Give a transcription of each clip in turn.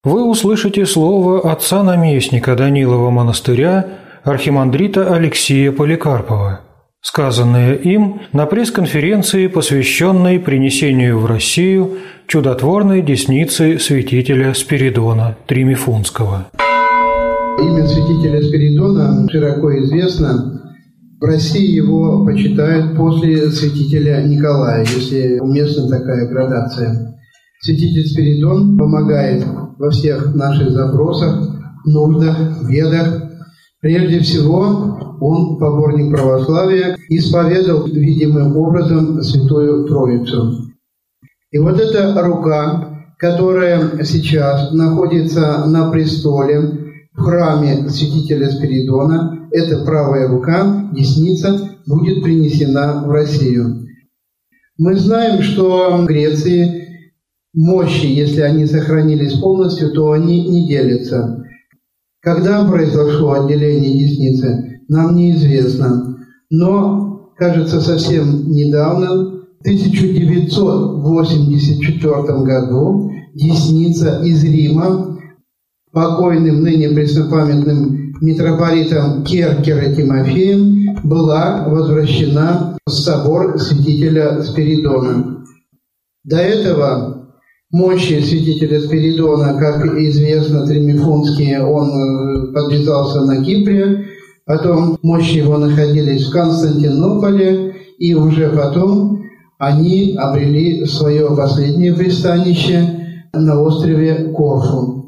вы услышите слово отца-наместника Данилова монастыря архимандрита Алексия Поликарпова, сказанное им на пресс-конференции, посвященной принесению в Россию чудотворной десницы святителя Спиридона Тримифунского. Имя святителя Спиридона широко известно. В России его почитают после святителя Николая, если уместна такая градация. Святитель Спиридон помогает во всех наших запросах, нуждах, бедах. Прежде всего, он поборник православия, исповедовал видимым образом Святую Троицу. И вот эта рука, которая сейчас находится на престоле в храме святителя Спиридона, эта правая рука, десница, будет принесена в Россию. Мы знаем, что в Греции мощи, если они сохранились полностью, то они не делятся. Когда произошло отделение десницы, нам неизвестно. Но, кажется, совсем недавно, в 1984 году, десница из Рима покойным ныне преснопамятным митрополитом Керкера Тимофеем была возвращена в собор святителя Спиридона. До этого мощи святителя Спиридона, как известно, Тримифунские, он подвязался на Кипре, потом мощи его находились в Константинополе, и уже потом они обрели свое последнее пристанище на острове Корфу.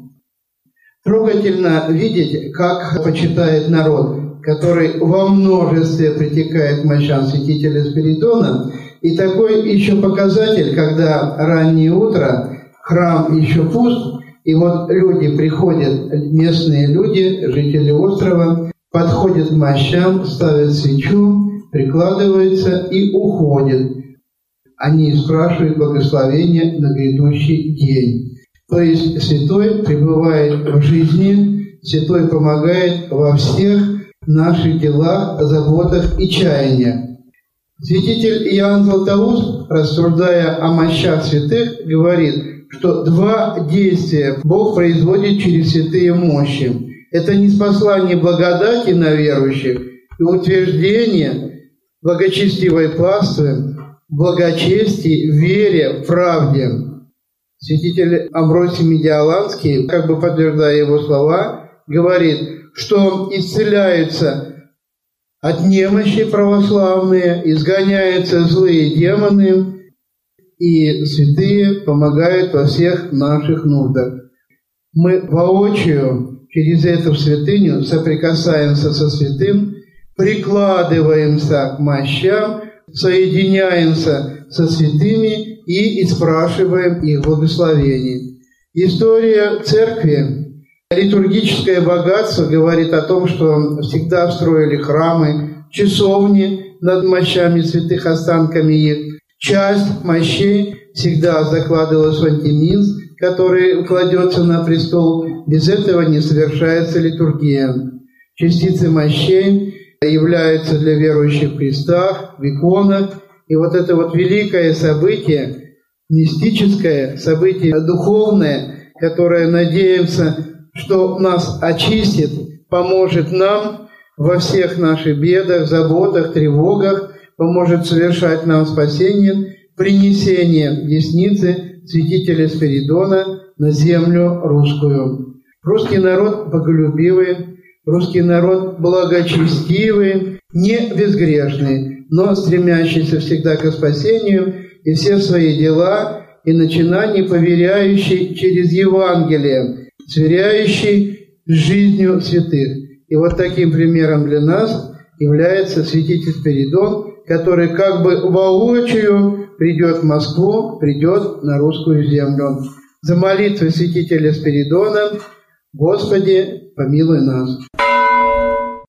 Трогательно видеть, как почитает народ, который во множестве притекает к мощам святителя Спиридона. И такой еще показатель, когда раннее утро, храм еще пуст, и вот люди приходят, местные люди, жители острова, подходят к мощам, ставят свечу, прикладываются и уходят. Они спрашивают благословения на грядущий день. То есть святой пребывает в жизни, святой помогает во всех наших делах, заботах и чаяниях. Святитель Иоанн Златоуст, рассуждая о мощах святых, говорит, что два действия Бог производит через святые мощи. Это ниспослание благодати на верующих и утверждение благочестивой паствы, благочестии, вере, правде. Святитель Амвросий Медиаланский, как бы подтверждая его слова, говорит, что исцеляются от немощи православные, изгоняются злые демоны, и святые помогают во всех наших нуждах. Мы воочию через эту святыню соприкасаемся со святым, прикладываемся к мощам, соединяемся со святыми и спрашиваем их благословений. История церкви, литургическое богатство говорит о том, что всегда строили храмы, часовни над мощами святых, останками их. Часть мощей всегда закладывалась в антиминс, который кладется на престол. Без этого не совершается литургия. Частицы мощей являются для верующих в крестах, в иконах. И вот это вот великое событие, мистическое событие духовное, которое, надеемся, что нас очистит, поможет нам во всех наших бедах, заботах, тревогах, поможет совершать нам спасение, принесение десницы святителя Спиридона на землю русскую. Русский народ боголюбивый, русский народ благочестивый, не безгрешный, но стремящийся всегда к спасению и все свои дела и начинания поверяющий через Евангелие, сверяющий с жизнью святых. И вот таким примером для нас является святитель Спиридон, который как бы воочию придет в Москву, придет на русскую землю. За молитвой святителя Спиридона, Господи, помилуй нас.